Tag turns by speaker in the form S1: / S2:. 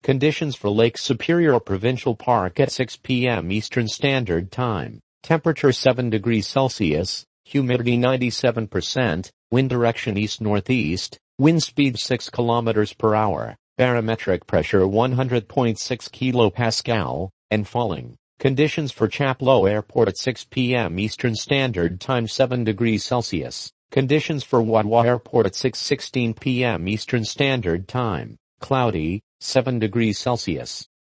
S1: Conditions for Lake Superior Provincial Park at 6 p.m. Eastern Standard Time. Temperature 7 degrees Celsius, humidity 97%, wind direction east-northeast, wind speed 6 kilometers per hour, barometric pressure 100.6 kilopascal, and falling. Conditions for Chapleau Airport at 6 p.m. Eastern Standard Time 7 degrees Celsius. Conditions for Wawa Airport at 6:16 p.m. Eastern Standard Time. Cloudy, 7 degrees Celsius.